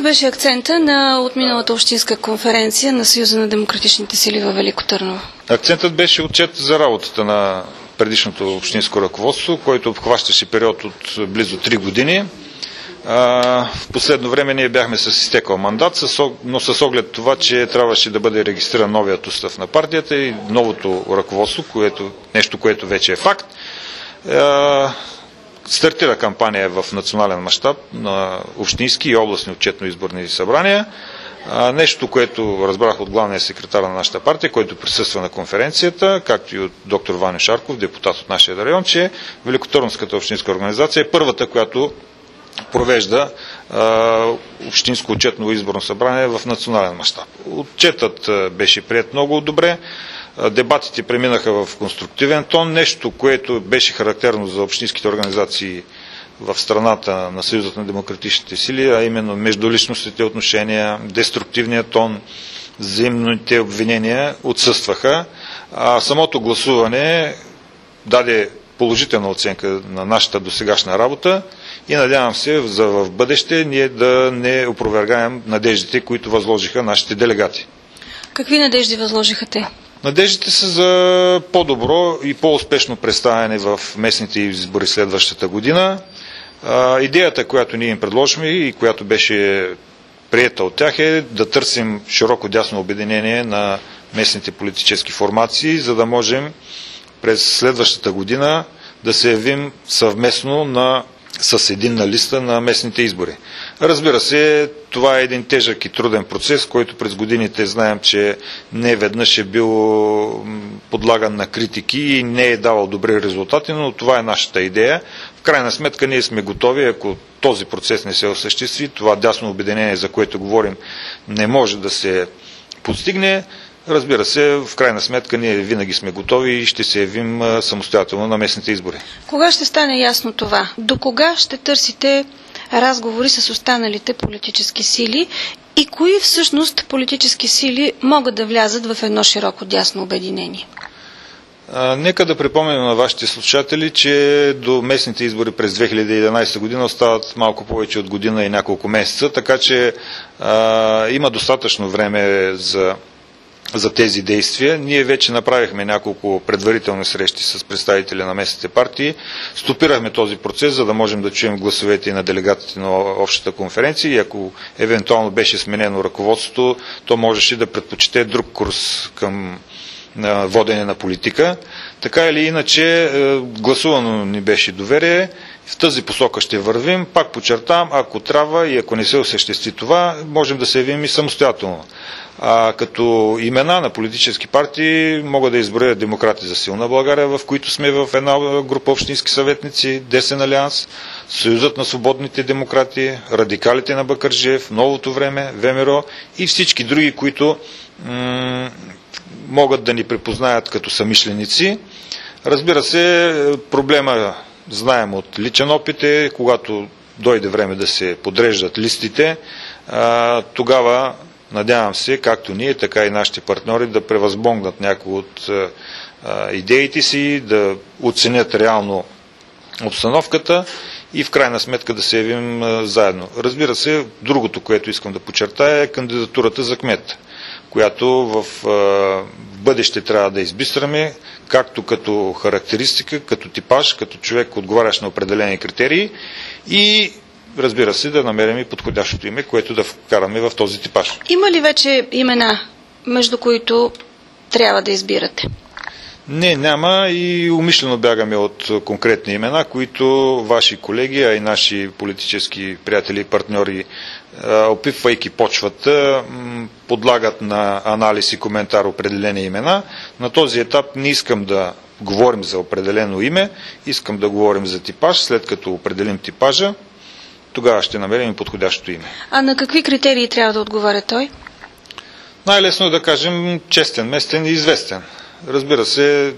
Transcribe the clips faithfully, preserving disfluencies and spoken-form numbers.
беше акцента на отминалата общинска конференция на Съюза на демократичните сили във Велико Търново? Акцентът беше отчет за работата на предишното общинско ръководство, който обхващаше период от близо три години. В последно време ние бяхме с изтекъл мандат, но с оглед това, че трябваше да бъде регистриран новият устав на партията и новото ръководство, което, нещо, което вече е факт, стартира кампания в национален мащаб на общински и областни отчетно-изборни събрания. Нещо, което разбрах от главния секретар на нашата партия, който присъства на конференцията, както и от доктор Ваньо Шарков, депутат от нашия район, че Великотърновската общинска организация е първата, която провежда а, общинско отчетно изборно събрание в национален мащаб. Отчетът а, беше приет много добре. А, дебатите преминаха в конструктивен тон, нещо, което беше характерно за общинските организации в страната на Съюзът на демократичните сили, а именно междуличностните отношения, деструктивният тон, взаимните обвинения отсъстваха. А самото гласуване даде положителна оценка на нашата досегашна работа и надявам се за в бъдеще ние да не опровергаем надеждите, които възложиха нашите делегати. Какви надежди възложиха те? Надеждите са за по-добро и по-успешно представяне в местните избори следващата година. А, идеята, която ние им предложихме и която беше приета от тях, е да търсим широко дясно обединение на местните политически формации, за да можем през следващата година да се явим съвместно на, с единна листа на местните избори. Разбира се, това е един тежък и труден процес, който през годините знаем, че не веднъж е бил подлаган на критики и не е давал добри резултати, но това е нашата идея. В крайна сметка ние сме готови, ако този процес не се осъществи, това дясно обединение, за което говорим, не може да се постигне. Разбира се, в крайна сметка ние винаги сме готови и ще се явим самостоятелно на местните избори. Кога ще стане ясно това? До кога ще търсите разговори с останалите политически сили и кои всъщност политически сили могат да влязат в едно широко дясно обединение? А, нека да припомним на вашите слушатели, че до местните избори през две хиляди и единадесета година остават малко повече от година и няколко месеца, така че а, има достатъчно време за за тези действия. Ние вече направихме няколко предварителни срещи с представители на местните партии. Стопирахме този процес, за да можем да чуем гласовете и на делегатите на общата конференция и ако евентуално беше сменено ръководството, то можеше да предпочете друг курс към водене на политика. Така или иначе, гласувано ни беше доверие. В тази посока ще вървим. Пак подчертавам, ако трябва и ако не се осъществи това, можем да се явим и самостоятелно. А, като имена на политически партии мога да изброя Демократи за силна България, в които сме в една група общински съветници, Десен алианс, Съюзът на свободните демократи, Радикалите на Бакърджиев, Новото време, ВМРО и всички други, които м- могат да ни припознаят като самишленици. Разбира се, проблема знаем от личен опит е, когато дойде време да се подреждат листите, а, тогава надявам се, както ние, така и нашите партньори да превъзбогнат някои от а, идеите си, да оценят реално обстановката и в крайна сметка да се явим а, заедно. Разбира се, другото, което искам да подчертая е кандидатурата за кмет, която в а, бъдеще трябва да избистраме, както като характеристика, като типаж, като човек, отговарящ на определени критерии и разбира се, да намерим и подходящото име, което да вкараме в този типаж. Има ли вече имена, между които трябва да избирате? Не, няма и умишлено бягаме от конкретни имена, които ваши колеги, а и наши политически приятели и партньори, опитвайки почвата, подлагат на анализ и коментар определени имена. На този етап не искам да говорим за определено име, искам да говорим за типаж. След като определим типажа, тогава ще намерим подходящо име. А на какви критерии трябва да отговаря той? Най-лесно е да кажем честен, местен и известен. Разбира се,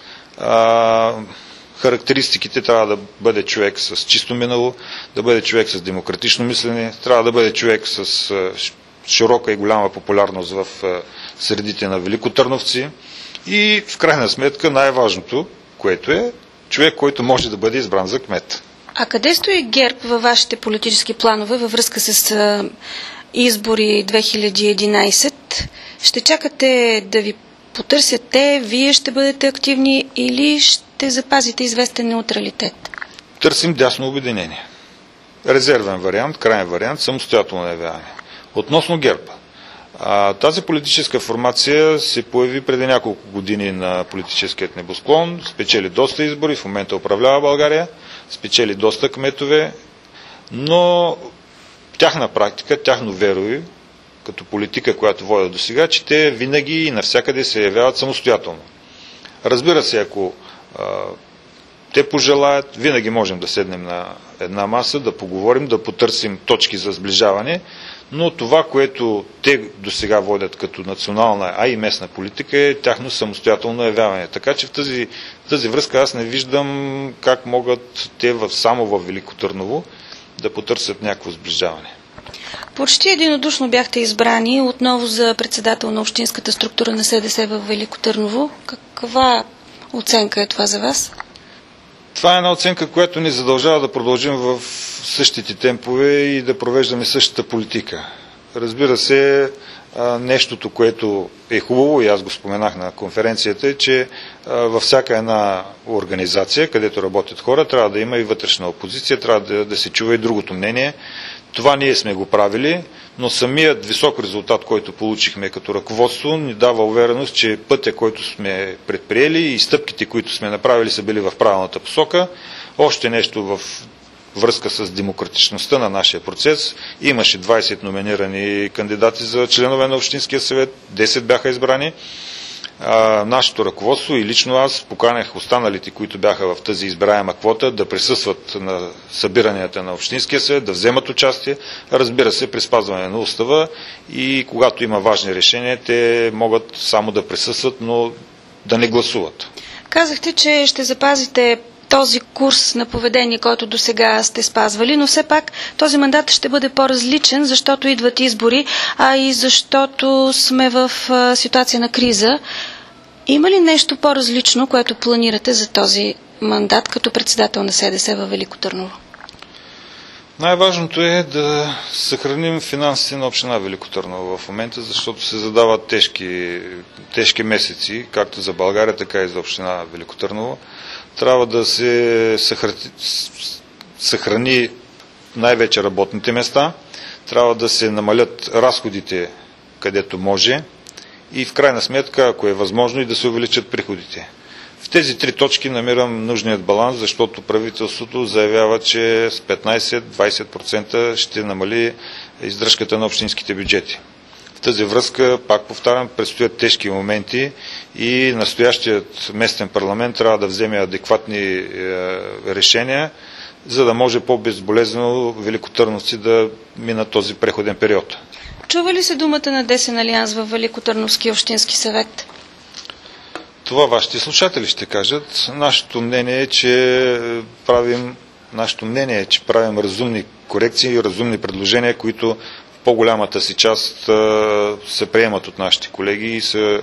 а, характеристиките трябва да бъде човек с чисто минало, да бъде човек с демократично мислене, трябва да бъде човек с а, широка и голяма популярност в а, средите на великотърновци и в крайна сметка най-важното, което е човек, който може да бъде избран за кмет. А къде стои ГЕРБ във вашите политически планове във връзка с а, избори две хиляди и единадесета. Ще чакате да ви потърсят те, вие ще бъдете активни или ще запазите известен неутралитет? Търсим дясно обединение. Резервен вариант, крайен вариант, самостоятелно явяване. Относно ГЕРБ. А, тази политическа формация се появи преди няколко години на политическият небосклон, спечели доста избори, в момента управлява България, спечели доста кметове, но тяхна практика, тяхно верою, като политика, която водят до сега, че те винаги и навсякъде се явяват самостоятелно. Разбира се, ако а, те пожелаят, винаги можем да седнем на една маса, да поговорим, да потърсим точки за сближаване, но това, което те до сега водят като национална, а и местна политика, е тяхно самостоятелно явяване. Така че в тази, в тази връзка аз не виждам как могат те в, само в Велико Търново да потърсят някакво сближаване. Почти единодушно бяхте избрани отново за председател на общинската структура на СДС в Велико Търново. Каква оценка е това за вас? Това е една оценка, която ни задължава да продължим в същите темпове и да провеждаме същата политика. Разбира се, нещото, което е хубаво, и аз го споменах на конференцията, е, че във всяка една организация, където работят хора, трябва да има и вътрешна опозиция, трябва да, да се чува и другото мнение. Това ние сме го правили, но самият висок резултат, който получихме като ръководство, ни дава увереност, че пътя, който сме предприели и стъпките, които сме направили, са били в правилната посока. Още нещо в връзка с демократичността на нашия процес. Имаше двадесет номинирани кандидати за членове на Общинския съвет, десет бяха избрани. А, нашето ръководство и лично аз поканях останалите, които бяха в тази избираема квота, да присъстват на събиранията на Общинския съвет, да вземат участие, разбира се, при спазване на устава, и когато има важни решения, те могат само да присъстват, но да не гласуват. Казахте, че ще запазите този курс на поведение, който до сега сте спазвали, но все пак този мандат ще бъде по-различен, защото идват избори, а и защото сме в ситуация на криза. Има ли нещо по-различно, което планирате за този мандат като председател на СДС във Велико Търново? Най-важното е да съхраним финансите на община Велико Търново в момента, защото се задават тежки, тежки месеци, както за България, така и за община Велико Търново. Трябва да се съхрани, съхрани най-вече работните места, трябва да се намалят разходите където може и в крайна сметка, ако е възможно, и да се увеличат приходите. В тези три точки намирам нужният баланс, защото правителството заявява, че с петнадесет до двадесет процента ще намали издръжката на общинските бюджети. В тази връзка, пак повтарям, предстоят тежки моменти и настоящият местен парламент трябва да вземе адекватни е, решения, за да може по-безболезнено великотърновци да минат този преходен период. Чува ли се думата на Десен алианс във Великотърновски общински съвет? Това вашите слушатели ще кажат. Нашето мнение е, че правим, нашето мнение е, че правим разумни корекции и разумни предложения, които в по-голямата си част а, се приемат от нашите колеги и се а,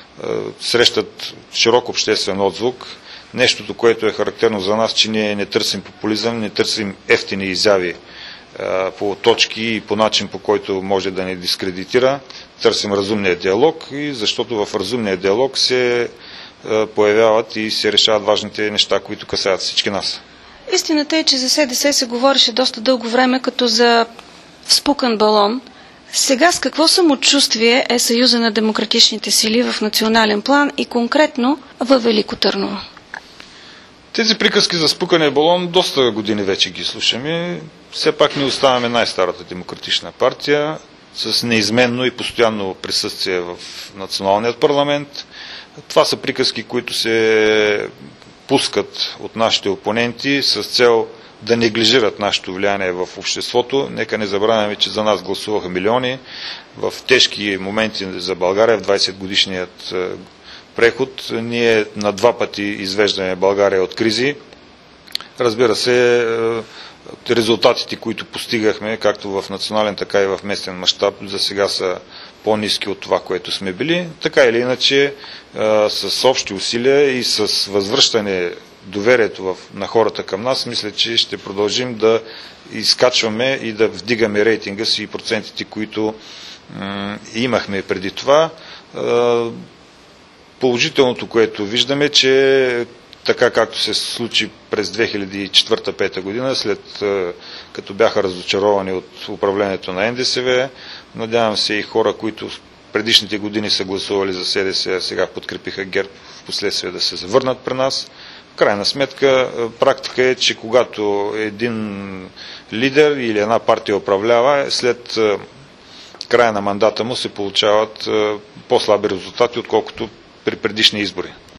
срещат широк обществен отзвук. Нещото, което е характерно за нас, че ние не търсим популизъм, не търсим ефтини изяви а, по точки и по начин, по който може да ни дискредитира. Търсим разумния диалог, и защото в разумния диалог се появяват и се решават важните неща, които касаят всички нас. Истината е, че за СДС се говореше доста дълго време като за спукан балон. Сега с какво самочувствие е Съюза на демократичните сили в национален план и конкретно във Велико Търново? Тези приказки за спукания балон доста години вече ги слушаме. Все пак не оставаме най-старата демократична партия с неизменно и постоянно присъствие в националният парламент. Това са приказки, които се пускат от нашите опоненти с цел да неглижират нашето влияние в обществото. Нека не забравяме, че за нас гласуваха милиони. В тежки моменти за България, в двадесет годишният преход, ние на два пъти извеждаме България от кризи. Разбира се, резултатите, които постигахме, както в национален, така и в местен мащаб, за сега са по-ниски от това, което сме били. Така или иначе, с общи усилия и с възвръщане доверието в, на хората към нас, мисля, че ще продължим да изкачваме и да вдигаме рейтинга си и процентите, които м- имахме преди това. Положителното, което виждаме, че така както се случи през две хиляди и четвърта - пета година, след като бяха разочаровани от управлението на Ен Де Се Ве, надявам се и хора, които в предишните години са гласували за Се Де Се, а сега подкрепиха ГЕРБ, в последствие да се завърнат при нас. В крайна сметка, практика е, че когато един лидер или една партия управлява, след края на мандата му се получават по-слаби резултати, отколкото при предишни избори.